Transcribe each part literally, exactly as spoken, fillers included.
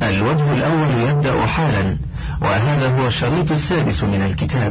الوجه الأول يبدأ حالا، وهذا هو الشريط السادس من الكتاب.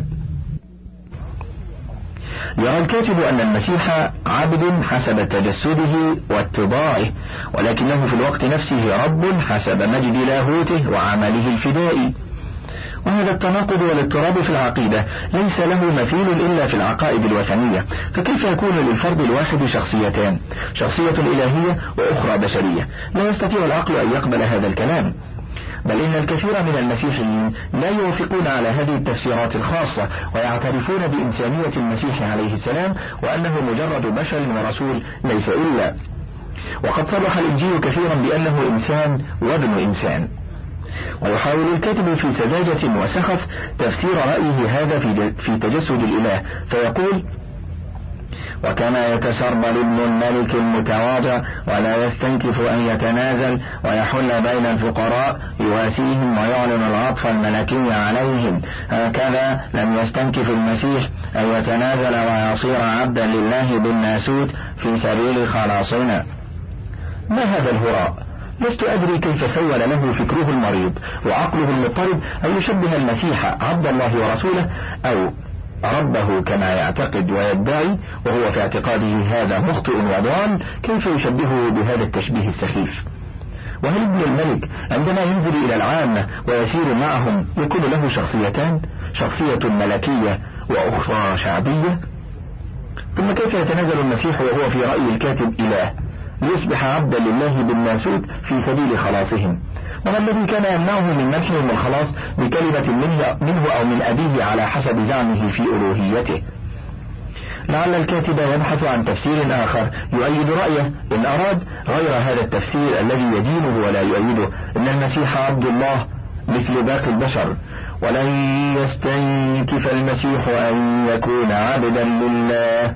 يرى الكاتب أن المسيح عبد حسب تجسده واتضاعه، ولكنه في الوقت نفسه رب حسب مجد لاهوته وعمله الفدائي. وهذا التناقض والاضطراب في العقيدة ليس له مثيل إلا في العقائد الوثنية، فكيف يكون للفرد الواحد شخصيتان، شخصية إلهية وأخرى بشرية؟ لا يستطيع العقل أن يقبل هذا الكلام، بل إن الكثير من المسيحيين لا يوافقون على هذه التفسيرات الخاصة، ويعترفون بإنسانية المسيح عليه السلام وأنه مجرد بشر ورسول ليس إلا. وقد صرح الإنجيل كثيرا بأنه إنسان وابن إنسان. ويحاول الكاتب في سذاجة وسخف تفسير رأيه هذا في تجسد الإله، فيقول: وكما يتسربل ابن الملك المتواضع ولا يستنكف أن يتنازل ويحل بين الفقراء يواسيهم ويعلن العطف الملكي عليهم، هكذا لم يستنكف المسيح أن يتنازل ويصير عبدا لله بالناسوت في سبيل خلاصنا. ما هذا الهراء؟ لست أدري كيف سول له فكره المريض وعقله المضطرب أن يشبه المسيح عبد الله ورسوله أو ربه كما يعتقد ويدعي، وهو في اعتقاده هذا مخطئ وضال. كيف يشبهه بهذا التشبيه السخيف؟ وهل ابن الملك عندما ينزل إلى العامة ويسير معهم يكون له شخصيتان، شخصية ملكية وأخرى شعبية؟ ثم كيف يتنازل المسيح وهو في رأي الكاتب إله ليصبح عبدا لله بالناسوت في سبيل خلاصهم؟ وما الذي كان يمنعه من منحهم الخلاص بكلمة منه أو من أبيه على حسب زعمه في ألوهيته؟ لعل الكاتب يبحث عن تفسير آخر يؤيد رأيه إن أراد، غير هذا التفسير الذي يدينه ولا يؤيده. إن المسيح عبد الله مثل باقي البشر، ولن يستنكف المسيح أن يكون عبدا لله.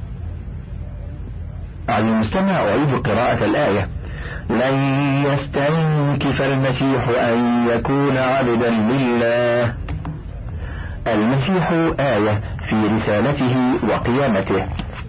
عن المستمع أعيد قراءة الآية: لن يستنكف المسيح أن يكون عبدا لله. المسيح آية في رسالته وقيامته.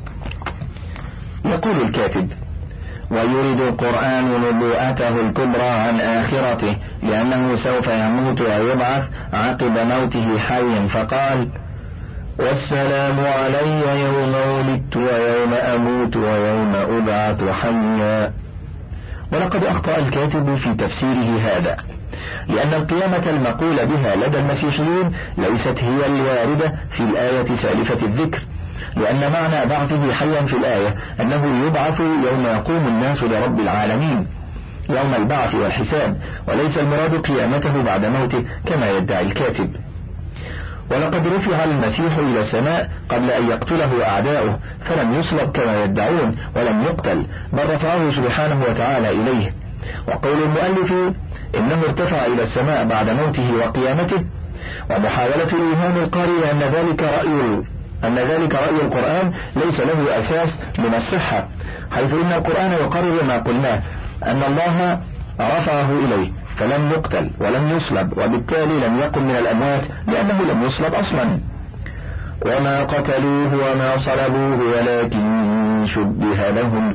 يقول الكاتب: ويريد القرآن نبوءته الكبرى عن آخرته، لأنه سوف يموت ويبعث عقب موته حي، فقال: والسلام علي يوم ولدت ويوم أموت ويوم أبعث حيا. ولقد أخطأ الكاتب في تفسيره هذا، لأن القيامة المقول بها لدى المسيحيين ليست هي الواردة في الآية سالفة الذكر، لأن معنى بعثه حيا في الآية أنه يبعث يوم يقوم الناس لرب العالمين، يوم البعث والحساب، وليس المراد قيامته بعد موته كما يدعي الكاتب. ولقد رفع المسيح إلى السماء قبل أن يقتله أعداؤه، فلم يصلب كما يدعون ولم يقتل، بل رفعه سبحانه وتعالى إليه. وقول المؤلف إنه ارتفع إلى السماء بعد موته وقيامته، ومحاولة الإيهام القارئ أن ذلك رأي أن ذلك رأي القرآن ليس له أساس من الصحة، حيث إن القرآن يقرر ما قلناه، أن الله رفعه إليه فلم يقتل ولم يصلب، وبالتالي لم يقم من الأموات لأنه لم يصلب أصلا. وما قتلوه وما صلبوه ولكن شبه لهم.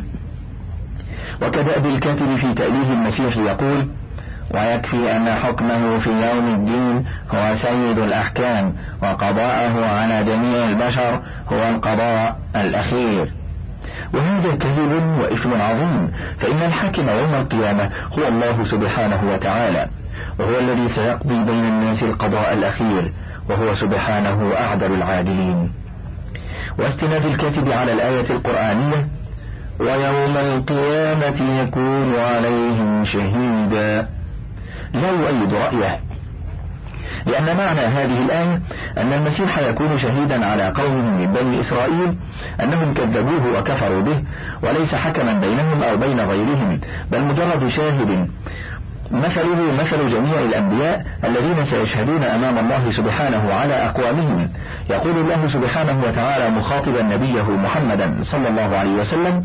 وكدأب الكاتب في تأليه المسيح يقول: ويكفي أن حكمه في يوم الدين هو سيد الأحكام، وقضاءه على جميع البشر هو القضاء الأخير. وهذا كذب وإثم عظيم، فإن الحاكم يوم القيامة هو الله سبحانه وتعالى، وهو الذي سيقضي بين الناس القضاء الأخير، وهو سبحانه أعدل العادلين. واستناد الكاتب على الآية القرآنية: ويوم القيامة يكون عليهم شهيدا، لا يؤيد رأيه، لأن معنى هذه الآية أن المسيح يكون شهيدا على قومه من بني إسرائيل أنهم كذبوه وكفروا به، وليس حكما بينهم أو بين غيرهم، بل مجرد شاهد مثله مثل جميع الأنبياء الذين سيشهدون أمام الله سبحانه على أقوامهم. يقول الله سبحانه وتعالى مخاطبا نبيه محمدا صلى الله عليه وسلم: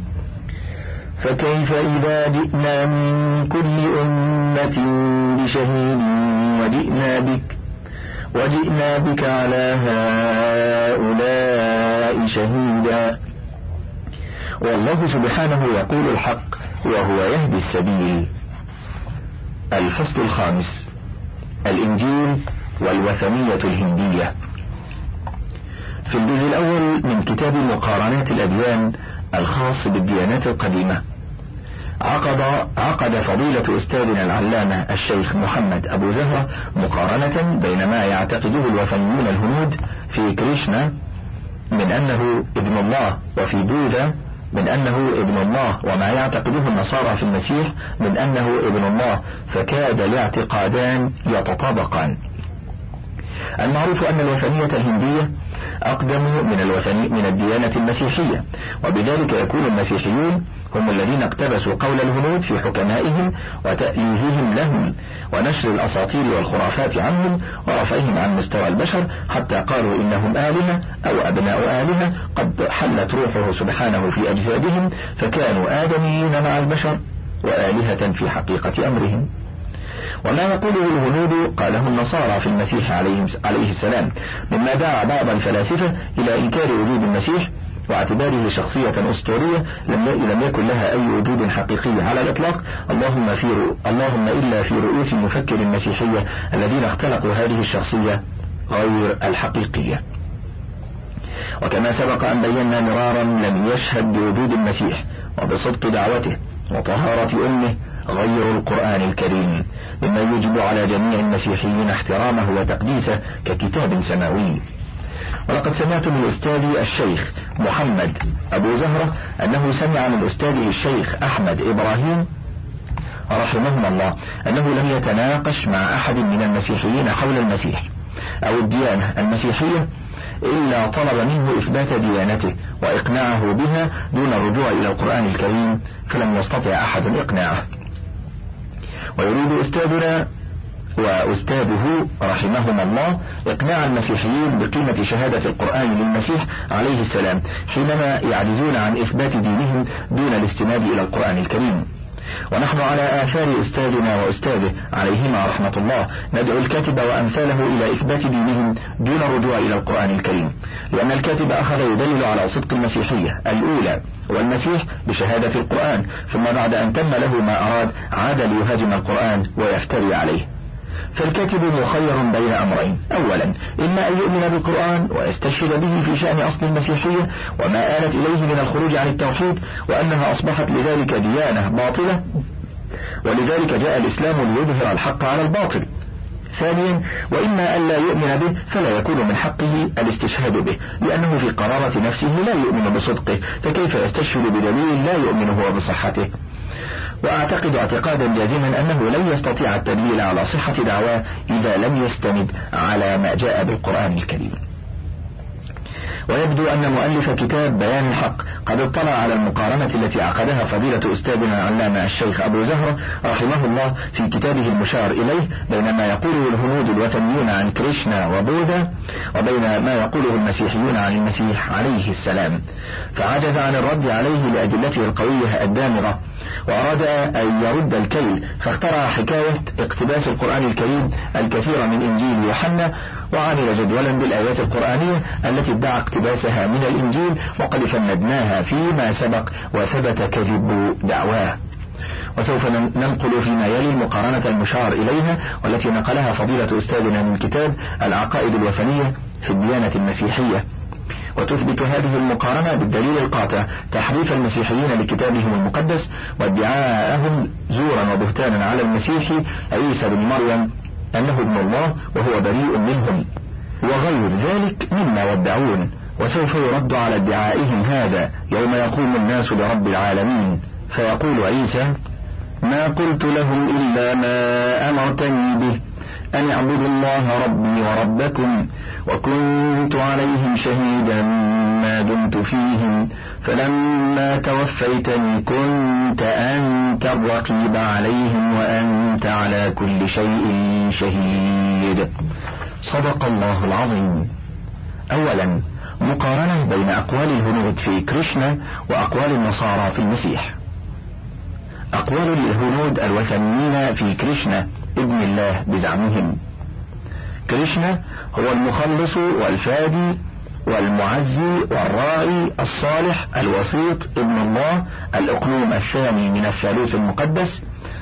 فكيف إذا جئنا من كل أمة بشهيد وجئنا بك وجئنا بك على هؤلاء شهيدا. والله سبحانه يقول الحق وهو يهدي السبيل. الفصل الخامس: الإنجيل والوثنية الهندية. في الجزء الأول من كتاب مقارنات الأديان الخاص بالديانات القديمة، عقد عقد فضيلة أستاذنا العلامة الشيخ محمد أبو زهرة مقارنة بين ما يعتقده الوثنيون الهنود في كريشنا من أنه ابن الله، وفي بوذا من أنه ابن الله، وما يعتقده النصارى في المسيح من أنه ابن الله، فكاد الاعتقادان يتطابقان. المعروف أن الوثنية الهندية أقدم من الوثني من الديانة المسيحية، وبذلك يكون المسيحيون هم الذين اقتبسوا قول الهنود في حكمائهم وتأليههم لهم ونشر الأساطير والخرافات عنهم ورفعهم عن مستوى البشر، حتى قالوا إنهم آلهة أو أبناء آلهة قد حلت روحه سبحانه في أجسادهم، فكانوا آدميين مع البشر وآلهة في حقيقة أمرهم. وما يقوله الهنود قاله النصارى في المسيح عليه السلام، مما دعا بعض الفلاسفة إلى إنكار وجود المسيح واعتباره شخصية أسطورية لم يكن لها أي وجود حقيقي على الإطلاق، اللهم, في اللهم إلا في رؤوس المفكر المسيحية الذين اختلقوا هذه الشخصية غير الحقيقية. وكما سبق أن بينا مرارا، لم يشهد بوجود المسيح وبصدق دعوته وطهارة أمه غير القرآن الكريم، مما يجب على جميع المسيحيين احترامه وتقديسه ككتاب سماوي. ولقد سمعت من أستاذي الشيخ محمد أبو زهرة أنه سمع من أستاذه الشيخ أحمد إبراهيم رحمهما الله أنه لم يتناقش مع أحد من المسيحيين حول المسيح أو الديانة المسيحية إلا طلب منه إثبات ديانته وإقناعه بها دون الرجوع إلى القرآن الكريم، فلم يستطع أحد إقناعه. ويريد أستاذنا وأستاذه رحمهما الله إقناع المسيحيين بقيمة شهادة القرآن للمسيح عليه السلام حينما يعجزون عن إثبات دينهم دون الاستناد إلى القرآن الكريم. ونحن على آثار أستاذنا وأستاذه عليهما رحمة الله ندعو الكاتب وأمثاله إلى إثبات دينهم دون الرجوع إلى القرآن الكريم، لأن الكاتب أخذ يدلل على صدق المسيحية الأولى والمسيح بشهادة القرآن، ثم بعد أن تم له ما أراد عاد ليهاجم القرآن ويفتري عليه. فالكاتب مخير بين أمرين: أولا إما أن يؤمن بالقرآن ويستشهد به في شأن أصل المسيحية وما آلت إليه من الخروج عن التوحيد وأنها أصبحت لذلك ديانة باطلة، ولذلك جاء الإسلام ليظهر الحق على الباطل. ثانيا وإما أن لا يؤمن به، فلا يكون من حقه الاستشهاد به، لأنه في قرارة نفسه لا يؤمن بصدقه، فكيف يستشهد بدليل لا يؤمن هو بصحته؟ وأعتقد اعتقادا جازما أنه لن يستطيع التدليل على صحة دعواه إذا لم يستند على ما جاء بالقرآن الكريم. ويبدو أن مؤلف كتاب بيان الحق قد اطلع على المقارنة التي عقدها فضيلة أستاذنا العلامة الشيخ أبو زهرة رحمه الله في كتابه المشار إليه بين ما يقوله الهنود الوثنيون عن كريشنا وبوذا وبين ما يقوله المسيحيون عن المسيح عليه السلام، فعجز عن الرد عليه لأدلته القوية الدامغة، وأراد أن يرد الكيل، فاخترع حكاية اقتباس القرآن الكريم الكثير من إنجيل يوحنا، وعمل جدولا بالآيات القرآنية التي ادعى اقتباسها من الإنجيل، وقد فندناها فيما سبق وثبت كذب دعواه. وسوف ننقل فيما يلي المقارنة المشار إليها والتي نقلها فضيلة أستاذنا من كتاب العقائد الوثنية في الديانة المسيحية، وتثبت هذه المقارنة بالدليل القاطع تحريف المسيحيين لكتابهم المقدس وادعاءهم زورا وبهتانا على المسيح عيسى بن مريم أنه ابن الله وهو بريء منهم وغير ذلك مما يدعون. وسوف يرد على ادعائهم هذا يوم يقوم الناس لرب العالمين، فيقول عيسى: ما قلت لهم إلا ما أمرتني به أن اعبدوا الله ربي وربكم، وكنت عليهم شهيدا ما دمت فيهم، فلما توفيتني كنت أنت الرقيب عليهم وأنت على كل شيء شهيد. صدق الله العظيم. أولا مقارنة بين أقوال الهنود في كريشنا وأقوال النصارى في المسيح. أقوال الهنود الوثنيين في كريشنا ابن الله بزعمهم. كريشنا هو المخلص والفادي والمعزي والراعي الصالح الوسيط ابن الله الأقلوم الثاني من الثالوث المقدس،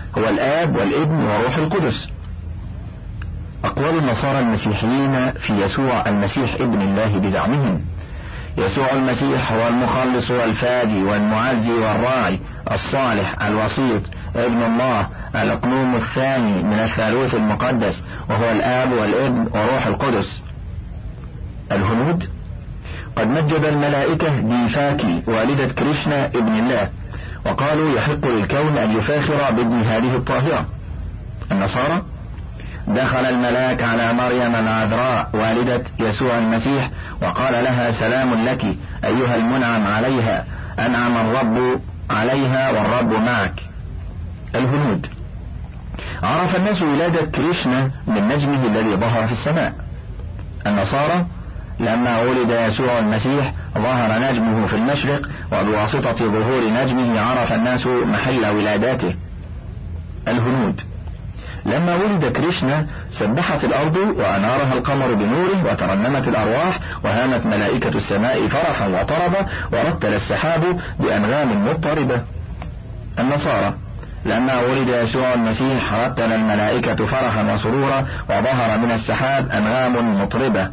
هو الآب والابن وروح القدس. أقوال النصارى المسيحيين في يسوع المسيح ابن الله بزعمهم: يسوع المسيح هو المخلص والفادي والمعزي والراعي الصالح الوسيط ابن الله الأقنوم الثاني من الثالوث المقدس، وهو الآب والابن وروح القدس. الهنود قد مجد الملائكة ديفاكي والدة كريشنا ابن الله، وقالوا يحق للكون أن يفاخر بابن هذه الطاهرة. النصارى دخل الملاك على مريم العذراء والدة يسوع المسيح وقال لها: سلام لك أيها المنعم عليها، أنعم الرب عليها والرب معك. الهنود عرف الناس ولادة كريشنا من نجمه الذي ظهر في السماء. النصارى لما ولد يسوع المسيح ظهر نجمه في المشرق، وبواسطة ظهور نجمه عرف الناس محل ولاداته. الهنود لما ولد كريشنا سبحت الأرض وأنارها القمر بنوره، وترنمت الأرواح، وهامت ملائكة السماء فرحا وطربا، ورتل السحاب بأنغام مضطربة. النصارى لما ولد يسوع المسيح رتل الملائكة فرحا وسرورا، وظهر من السحاب أنغام مطربة.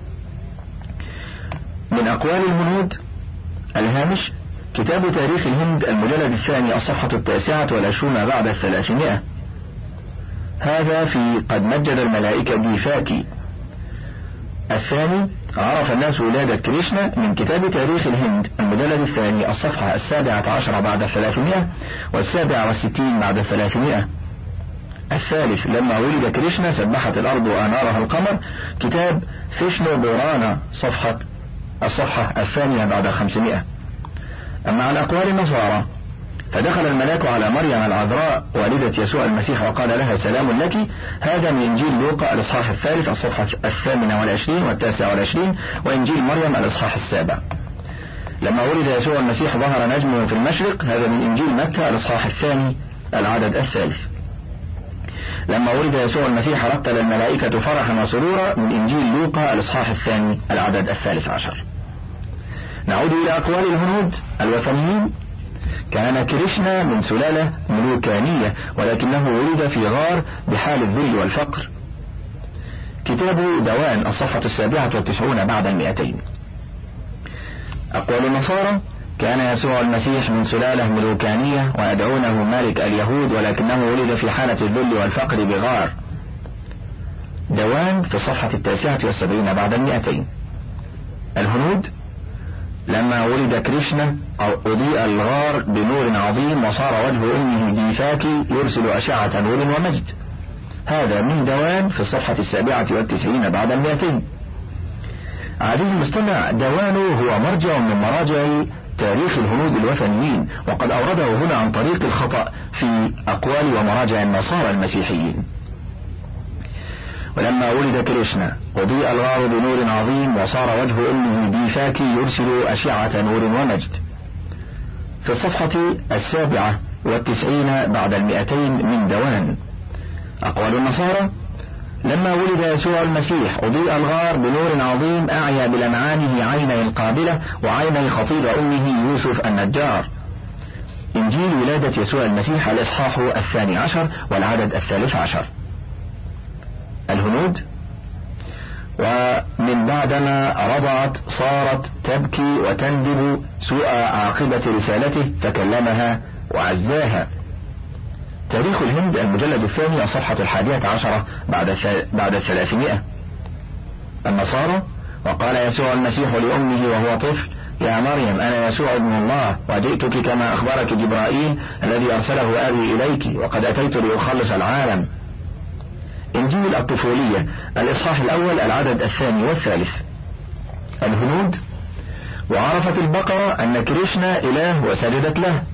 من أقوال الهنود الهامش: كتاب تاريخ الهند المجلد الثاني الصفحة التاسعة والعشرون بعد الثلاثمائة. هذا في قد مجد الملائكة ديفاكي. الثاني: عرف الناس ولادة كريشنا من كتاب تاريخ الهند المجلد الثاني الصفحة السابعة عشر بعد الثلاثمائة والسابعة والستين بعد الثلاثمائة. الثالث: لما ولد كريشنا سبحت الأرض وأنارها القمر، كتاب فيشنو بورانا صفحة الصفحة الثانية بعد الخمسمائة. أما عن أقوال النصارى: فدخل الملاك على مريم العذراء والدة يسوع المسيح وقال لها: سلام لك. هذا من إنجيل لوقا الإصحاح الثالث الصفحة الثامنة والعشرين والتاسعة والعشرين، وإنجيل مريم الإصحاح السابع. لما ولد يسوع المسيح ظهر نجمه في المشرق، هذا من إنجيل متى الإصحاح الثاني العدد الثالث. لما ولد يسوع المسيح رتل الملائكة فرحا وسرورا، من إنجيل لوقا الإصحاح الثاني العدد الثالث عشر. نعود إلى أقوال الهنود الوثنيين: كان كريشنا من سلالة ملوكانية، ولكنه ولد في غار بحال الذل والفقر. كتاب دوان الصفحة السابعة والتسعون بعد المئتين. أقوال النصارى: كان يسوع المسيح من سلالة ملوكانية ويدعونه ملك اليهود، ولكنه ولد في حالة الذل والفقر بغار. دوان في الصفحة التاسعة والسبعين بعد المئتين. الهنود لما ولد كريشنا أضيء الغار بنور عظيم، وصار وجه أمه ديفاكي يرسل أشعة نور ومجد. هذا من دوان في الصفحة السابعة والتسعين بعد المئتين. عزيزي المستمع، دوان هو مرجع من مراجع تاريخ الهنود الوثنيين، وقد أورده هنا عن طريق الخطأ في أقوال ومراجع النصارى المسيحيين. ولما ولد كريشنا أضيء الغار بنور عظيم، وصار وجه أمه ديفاكي يرسل أشعة نور ومجد. في الصفحة السابعة والتسعين بعد المئتين من دوان. أقوال النصارى: لما ولد يسوع المسيح أضيء الغار بنور عظيم، أعيا بلمعانه عيني القابلة وعيني خطيب أمه يوسف النجار. إنجيل ولادة يسوع المسيح الإصحاح الثاني عشر والعدد الثالث عشر. الهنود: ومن بعدما رضعت صارت تبكي وتندب سوء عاقبة رسالته فكلمها وعزاها. تاريخ الهند المجلد الثاني الصفحة الحادية عشرة بعد بعد الثلاثمائة. النصارى: وقال يسوع المسيح لأمه وهو طفل: يا مريم أنا يسوع ابن الله، وجئتك كما أخبرك جبرائيل الذي أرسله أبي إليك، وقد أتيت لأخلص العالم. إنجيل الطفولية الإصحاح الأول العدد الثاني والثالث. الهنود: وعرفت البقرة أن كريشنا إله وسجدت له.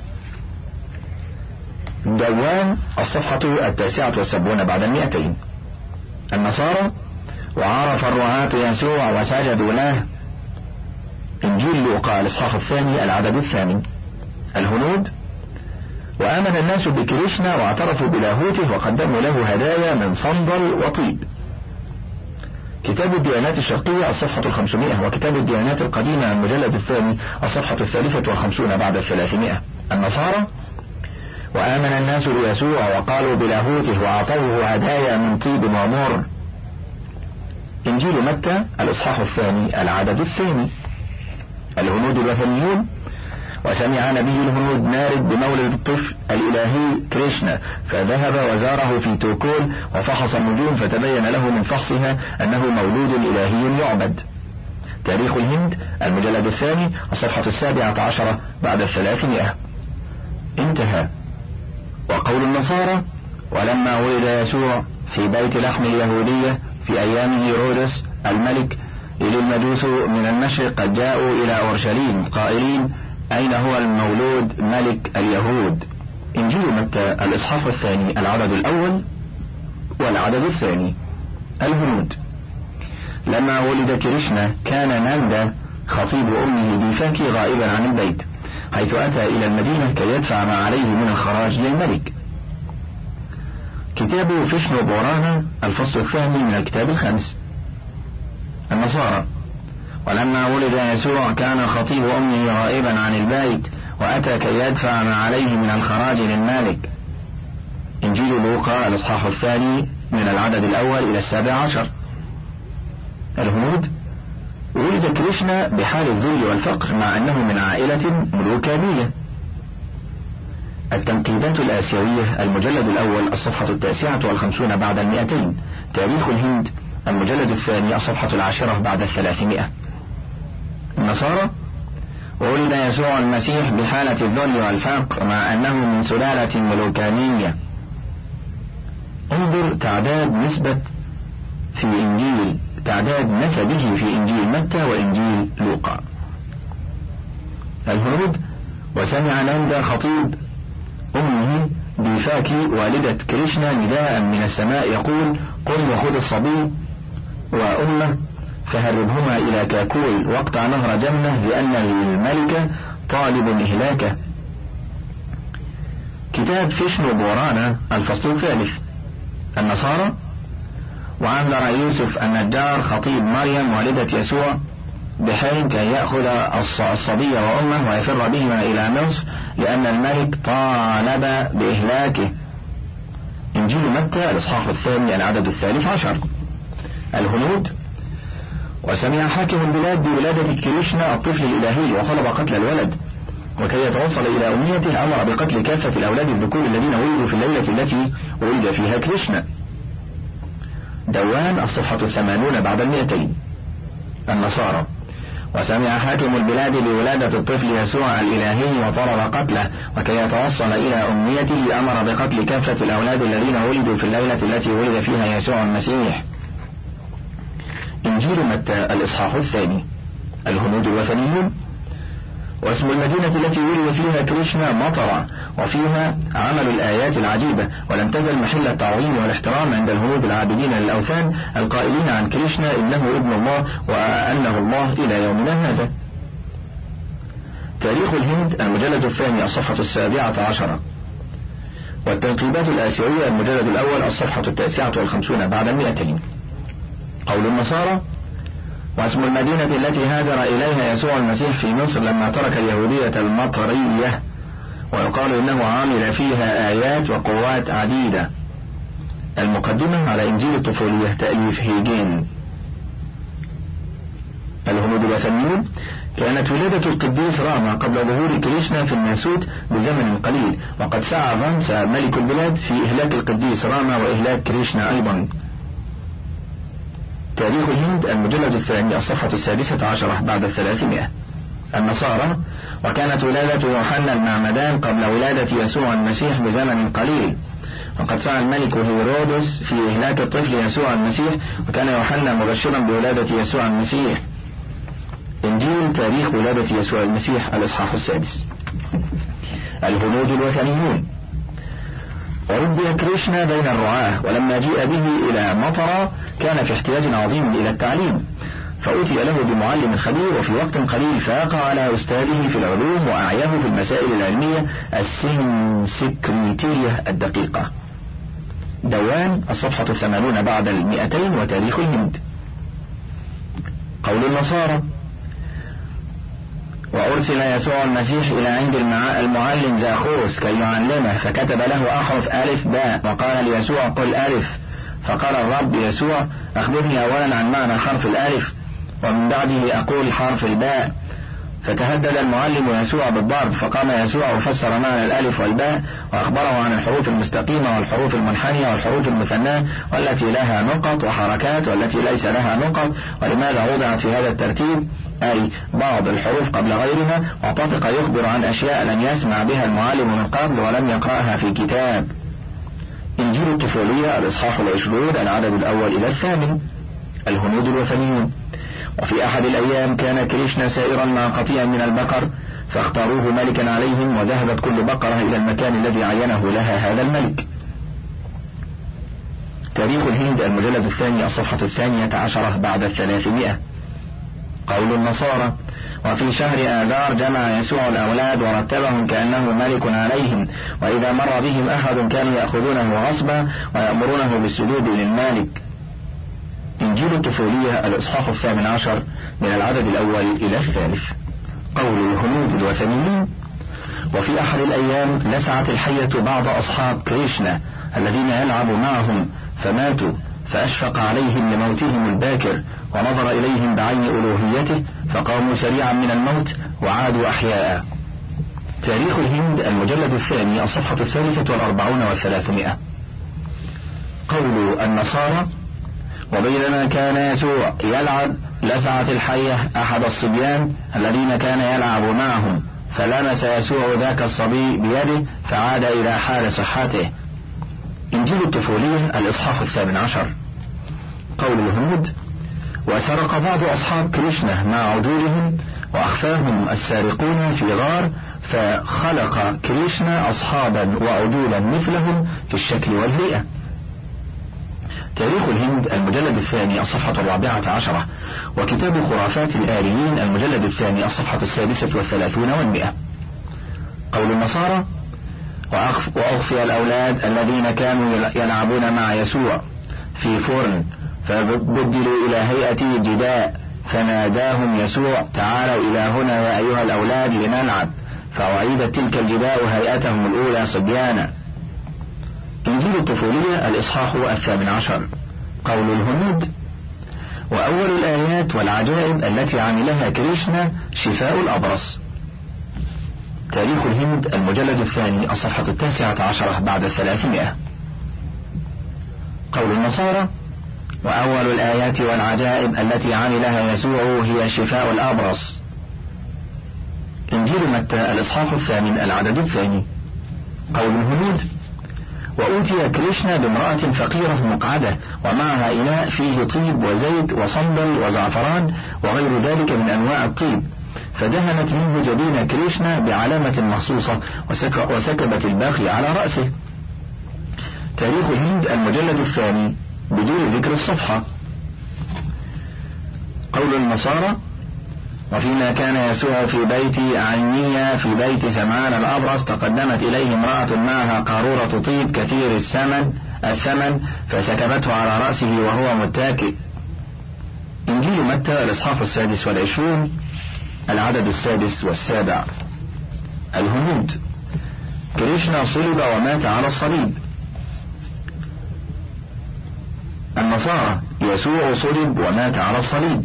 دوان الصفحة التاسعة والسبعون بعد المئتين. النصارى: وعرف الرعاة يسوع وسجدوا له. إنجيل لوقا الإصحاح الثاني العدد الثاني. الهنود: وآمن الناس بكريشنا واعترفوا بلاهوته وقدموا له هدايا من صندل وطيب. كتاب الديانات الشرقية الصفحة الخمسمائة، وكتاب الديانات القديمة المجلد الثاني الصفحة الثالثة والخمسون بعد الثلاثمائة. النصارى: وآمن الناس بيسوع وقالوا بلاهوته وأعطوه هدايا من طيب ومر. إنجيل متى الإصحاح الثاني العدد الثاني. الهنود الوثنيون. وسمع نبي الهنود نارد بمولد الطفل الإلهي كريشنا، فذهب وزاره في توكول وفحص النجوم، فتبين له من فحصها أنه مولود إلهي يعبد. تاريخ الهند المجلد الثاني الصفحة السابعة عشرة بعد الثلاثمائة. انتهى. وقول النصارى: ولما ولد يسوع في بيت لحم اليهودية في أيام هيرودس الملك، إذ المجوس من المشرق قد جاءوا إلى أورشليم قائلين: أين هو المولود ملك اليهود؟ إنجيل متى الإصحاح الثاني العدد الأول والعدد الثاني. الهنود. لما ولد كريشنا كان ناندا خطيب أمه ديفاكي غائبا عن البيت، حيث أتى إلى المدينة كي يدفع ما عليه من الخراج للملك. كتاب فيشنو بورانا الفصل الثاني من الكتاب الخامس. النصارى. ولما ولد يسوع كان خطيب أمه غائبا عن البيت، وأتى كي يدفع ما عليه من الخراج للمالك. إنجيل لوقا الإصحاح الثاني من العدد الأول إلى السابع عشر. الهنود. ولد كريشنا بحال الذل والفقر مع أنه من عائلة ملوكانية. التنقيبات الآسيوية المجلد الأول الصفحة التاسعة والخمسون بعد المئتين. تاريخ الهند المجلد الثاني الصفحة العاشرة بعد الثلاثمائة. النصارى. ولد يسوع المسيح بحالة الذل والفقر مع أنه من سلالة ملوكانية. انظر تعداد نسبة في إنجيل تعداد نسبه في إنجيل متى وإنجيل لوقا. الهنود. وسمع ناندا خطيب أمه ديفاكي والدة كريشنا نداء من السماء يقول: قل وخذ الصبي وأمه فهربهما إلى كاكول واقطع نهر جمنة، لأن الملك طالب إهلاكه. كتاب فيشنو بورانا الفصل الثالث. النصارى. وأنذر يوسف النجار خطيب مريم والدة يسوع بحال كي يأخذ الصبي وأمه ويفر بهما إلى مصر، لأن الملك طالب بإهلاكه. إنجيل متى الإصحاح الثاني العدد الثالث عشر. الهنود. وسمع حاكم البلاد بولادة كريشنا الطفل الإلهي وطلب قتل الولد، وكي يتوصل إلى أمنيته أمر بقتل كافة الأولاد الذكور الذين ولدوا في الليلة التي ولد فيها كريشنا. دوان الصفحة الثمانون بعد المئتين. النصارى. وسمع حاكم البلاد بولادة الطفل يسوع الإلهي وطلب قتله، وكي يتوصل إلى أمنيته أمر بقتل كافة الأولاد الذين ولدوا في الليلة التي ولد فيها يسوع المسيح. إنجيل متى الإصحاح الثاني. الهنود الوثنيون. واسم المدينة التي ولد فيها كريشنا مطرة، وفيها عمل الآيات العجيبة، ولم تزل محل التعظيم والاحترام عند الهنود العابدين للأوثان القائلين عن كريشنا إنه ابن الله وأنه الله إلى يومنا هذا. تاريخ الهند المجلد الثاني الصفحة السابعة عشرة. والتنقيبات الآسيوية المجلد الأول الصفحة التاسعة والخمسون بعد المئتين. قول النصارى. واسم المدينة التي هاجر إليها يسوع المسيح في مصر لما ترك اليهودية المطرية، ويقال إنه عامل فيها آيات وقوات عديدة. المقدمة على إنجيل الطفولية تأليف هيجين. الهنود الوثنيون. كانت ولادة القديس راما قبل ظهور كريشنا في الناسوت بزمن قليل، وقد سعى فانسا ملك البلاد في إهلاك القديس راما وإهلاك كريشنا أيضا. تاريخ الهند المجلد الثاني الصفحة السادسة عشرة بعد الثلاثمائة. النصارى. وكانت ولادة يوحنا المعمدان قبل ولادة يسوع المسيح بزمن قليل، وقد سعى الملك هيرودس في إهلاك الطفل يسوع المسيح، وكان يوحنا مبشرا بولادة يسوع المسيح. إنجيل تاريخ ولادة يسوع المسيح الإصحاح السادس. الهنود الوثنيون. وربي كريشنا بين الرعاة، ولما جيء به إلى مطرة كان في احتياج عظيم إلى التعليم، فأتي له بمعلم خبير، وفي وقت قليل فاق على أستاذه في العلوم وأعياه في المسائل العلمية السنسكريتية الدقيقة. دوان الصفحة الثمانون بعد المئتين. وتاريخ الهند. قول النصارى. وأرسل يسوع المسيح إلى عند المعلم زاخوس كي يعلمه، فكتب له أحرف ألف باء، وقال ليسوع قل ألف. فقال الرب يسوع أخبرني أولا عن معنى حرف الألف ومن بعده أقول حرف الباء. فتهدد المعلم يسوع بالضرب، فقام يسوع وفسر معنى الألف والباء وأخبره عن الحروف المستقيمة والحروف المنحنية والحروف المثناة والتي لها نقط وحركات والتي ليس لها نقط، ولماذا وضعت في هذا الترتيب، أي بعض الحروف قبل غيرها، وطفق يخبر عن أشياء لم يسمع بها المعلم من قبل ولم يقرأها في كتاب. إنجيل الطفولية الإصحاح العشرون العدد الأول إلى الثامن. الهنود الوثنيون. وفي أحد الأيام كان كريشنا سائرا مع قطيع من البقر، فاختاروه ملكا عليهم، وذهبت كل بقرة إلى المكان الذي عينه لها هذا الملك. تاريخ الهند المجلد الثاني الصفحة الثانية عشرة بعد الثلاثمائة. قول النصارى: وفي شهر آذار جمع يسوع الأولاد ورتبهم كأنه ملك عليهم، وإذا مر بهم أحد كانوا يأخذونه غصبا ويأمرونه بالسجود للمالك. إنجيل الطفولية الإصحاح الثامن عشر من العدد الأول إلى الثالث. قول الهنود الوثنيين: وفي أحد الأيام لسعت الحية بعض أصحاب كريشنا الذين يلعب معهم فماتوا، فأشفق عليهم لموتهم الباكر، ونظر إليهم بعين ألوهيته، فقاموا سريعا من الموت وعادوا أحياء. تاريخ الهند المجلد الثاني الصفحة الثالثة والأربعون والثلاثمائة. قول النصارى: وبينما كان يسوع يلعب لسعت الحية أحد الصبيان الذين كان يلعب معهم، فلمس يسوع ذاك الصبي بيده فعاد إلى حال صحته. إنجيل الطفولية الإصحاح الثامن عشر. قول الهنود: وسرق بعض أصحاب كريشنا مع عجولهم، وأخفاهم السارقون في غار، فخلق كريشنا أصحابا وعجولا مثلهم في الشكل والهيئة. تاريخ الهند المجلد الثاني الصفحة الرابعة عشرة، وكتاب خرافات الآريين المجلد الثاني الصفحة السادسة والثلاثون والمئة. قول النصارى: وأخفي الأولاد الذين كانوا يلعبون مع يسوع في فرن، فبدلوا إلى هيئة جداء، فناداهم يسوع: تعالوا إلى هنا يا أيها الأولاد لنلعب، فأعيدت تلك الجداء هيئتهم الأولى صبيانا. إنجيل الطفولية الإصحاح الثامن عشر. قول الهنود: وأول الآيات والعجائب التي عملها كريشنا شفاء الأبرص. تاريخ الهند المجلد الثاني الصفحة التاسعة عشرة بعد الثلاثمائة. قول النصارى: وأول الآيات والعجائب التي عملها يسوع هي شفاء الأبرص. إنجيل متى الإصحاح الثامن العدد الثاني. قول الهنود: وأوتي كريشنا بامرأة فقيرة مقعدة، ومعها إناء فيه طيب وزيت وصندل وزعفران وغير ذلك من أنواع الطيب، فدهنت منه جبين كريشنا بعلامة مخصوصة وسك وسكبت الباقي على رأسه. تاريخ الهند المجلد الثاني بدون ذكر الصفحة. قول النصارى: وفيما كان يسوع في بيت عنية في بيت سمعان الأبرص، تقدمت إليه امرأة معها قارورة طيب كثير الثمن الثمن فسكبته على رأسه وهو متكئ. إنجيل متى الإصحاح السادس والعشرون العدد السادس والسابع. الهنود: كريشنا صلب ومات على الصليب. النصارى: يسوع صلب ومات على الصليب.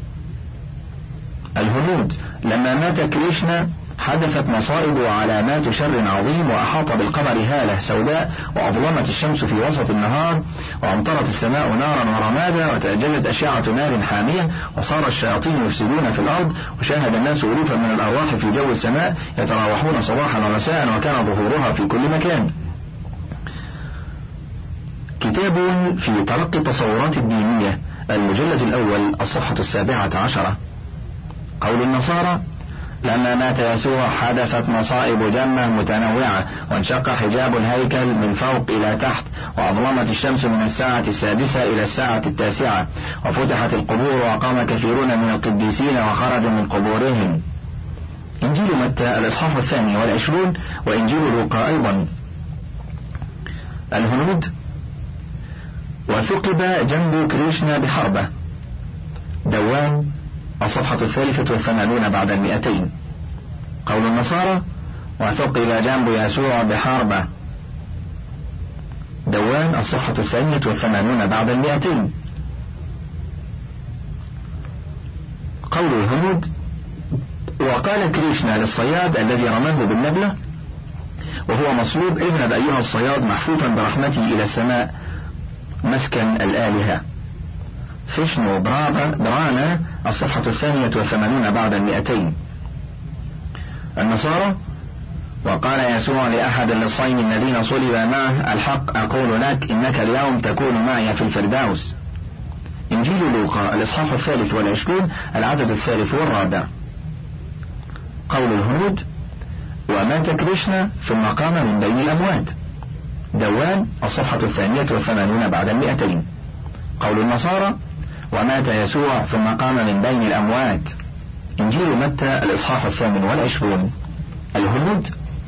الهنود: لما مات كريشنا حدثت مصائب وعلامات شر عظيم، وأحاط بالقمر هالة سوداء، وأظلمت الشمس في وسط النهار، وأمطرت السماء نارا ورمادا، وتأججت أشعة نار حامية، وصار الشياطين يفسدون في الأرض، وشاهد الناس ألوفا من الأرواح في جو السماء يتراوحون صباحا ومساء، وكان ظهورها في كل مكان. كتاب في تلقي التصورات الدينية المجلد الأول الصفحة السابعة عشرة. قول النصارى: لما مات يسوع حدثت مصائب جمة متنوعة، وانشق حجاب الهيكل من فوق إلى تحت، وأظلمت الشمس من الساعة السادسة إلى الساعة التاسعة، وفتحت القبور، وقام كثيرون من القديسين وخرجوا من قبورهم. إنجيل متى الإصحاح الثاني والعشرون، وإنجيل لوقا أيضا. الهنود: وثقب جنب كريشنا بحربة. دوان الصفحة الثالثة والثمانون بعد المئتين. قول النصارى: وثقل جنب يسوع بحربة. دوان الصفحة الثانية والثمانون بعد المئتين. قول الهنود: وقال كريشنا للصياد الذي رماه بالنبلة وهو مصلوب: اذهب أيها الصياد محفوفا برحمتي إلى السماء مسكن الآلهة. فيشنو برانا الصفحة الثانية والثمانون بعد المئتين. النصارى: وقال يسوع لأحد اللصين الذين صلب معه: الحق أقول لك إنك اليوم تكون معي في الفردوس. إنجيل لوقا الإصحاح الثالث والعشرون العدد الثالث والرابع. قول الهنود: ومات كريشنا ثم قام من بين الأموات. دوان الصفحة الثانية والثمانون بعد المئتين. قول النصارى: ومات يسوع ثم قام من بين الأموات. إنجيل متى الإصحاح الثامن والعشرون. الهنود: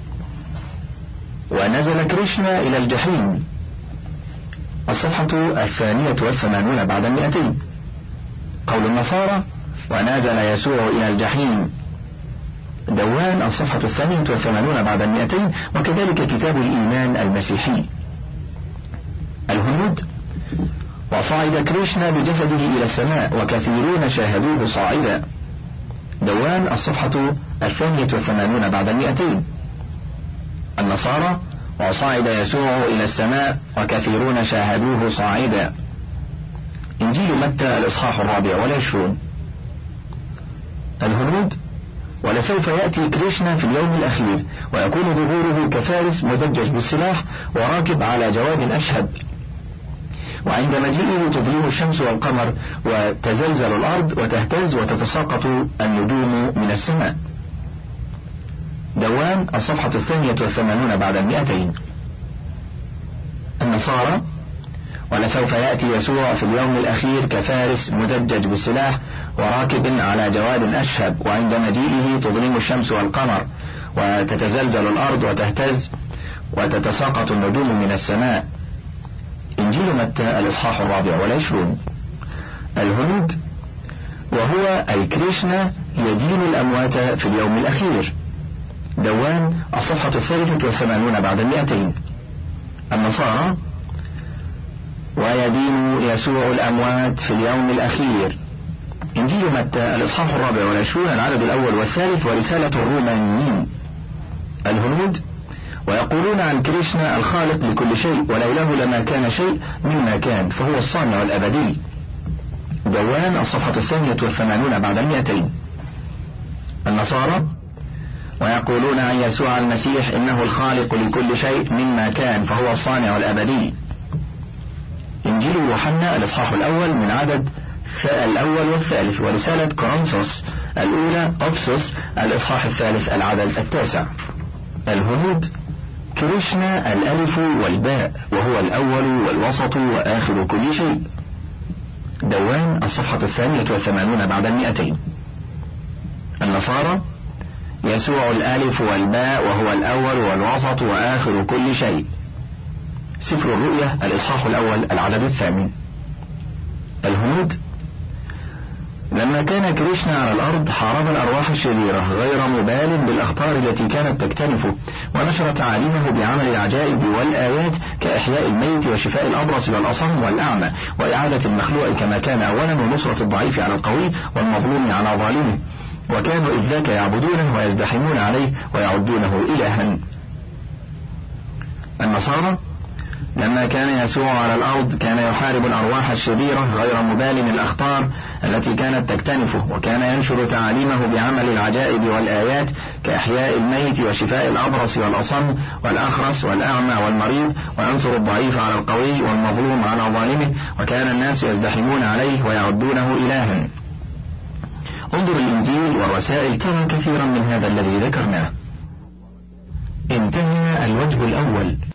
ونزل كريشنا إلى الجحيم. الصفحة الثانية والثمانون بعد المئتين. قول النصارى: ونزل يسوع إلى الجحيم. دوان الصفحة الثانية والثمانون بعد المئتين، وكذلك كتاب الإيمان المسيحي. الهنود: وصعد كريشنا بجسده إلى السماء وكثيرون شاهدوه صاعدا. دوان الصفحة الثانية والثمانون بعد المئتين. النصارى: وصعد يسوع إلى السماء وكثيرون شاهدوه صاعدا. إنجيل متى الإصحاح الرابع والعشرون. الهنود: ولسوف يأتي كريشنا في اليوم الأخير ويكون ظهوره كفارس مدجج بالسلاح وراكب على جواد أشهب، وعند مجيئه تظلم الشمس والقمر وتزلزل الأرض وتهتز وتتساقط النجوم من السماء. دوان الصفحة الثانية والثمانون بعد المئتين. النصارى: ولسوف يأتي يسوع في اليوم الأخير كفارس مدجج بالسلاح وراكب على جواد أشهب، وعند مجيئه تظلم الشمس والقمر وتتزلزل الأرض وتهتز وتتساقط النجوم من السماء. إنجيل متى الإصحاح الرابع والعشرون. الهنود: وهو أي كريشنا يدين الأموات في اليوم الأخير. دوان الصفحة الثالثة والثمانون بعد المئتين. النصارى: ويدين يسوع الأموات في اليوم الأخير. إنجيل متى الإصحاح الرابع والعشرون العدد الأول والثالث ورسالة الرومانيين. الهنود: ويقولون عن كريشنا الخالق لكل شيء ولوله لما كان شيء مما كان فهو الصانع الأبدي. دوان الصفحة الثانية والثمانون بعد المئتين. النصارى: ويقولون عن يسوع المسيح إنه الخالق لكل شيء مما كان فهو الصانع الأبدي. إنجيل يوحنا الإصحاح الأول من عدد الأول والثالث ورسالة كورنثوس الأولى أفسس الإصحاح الثالث العدد التاسع. الهنود: كريشنا الألف والباء وهو الأول والوسط وآخر كل شيء. دوان الصفحة الثانية والثمانون بعد المئتين. النصارى: يسوع الألف والباء وهو الأول والوسط وآخر كل شيء. سفر الرؤيا الإصحاح الأول العدد الثامن. الهنود: لما كان كريشنا على الأرض حارب الأرواح الشريرة غير مبال بالأخطار التي كانت تكتنفه، ونشر تعاليمه بعمل العجائب والآيات كإحياء الميت وشفاء الأبرص والأصم والأعمى وإعادة المخلوق كما كان أولا ونصرة الضعيف على القوي والمظلوم على ظالمه، وكانوا إذ ذاك يعبدونه ويزدحمون عليه ويعدونه إلها. النصارى: لما كان يسوع على الأرض كان يحارب الأرواح الشريرة غير مبال الأخطار التي كانت تكتنفه، وكان ينشر تعاليمه بعمل العجائب والآيات كإحياء الميت وشفاء الأبرص والأصم والأخرس والأعمى والمريض، وينصر الضعيف على القوي والمظلوم على ظالمه، وكان الناس يزدحمون عليه ويعدونه إلها. انظر الإنجيل والرسائل ترى كثيرا من هذا الذي ذكرناه. انتهى الوجه الأول.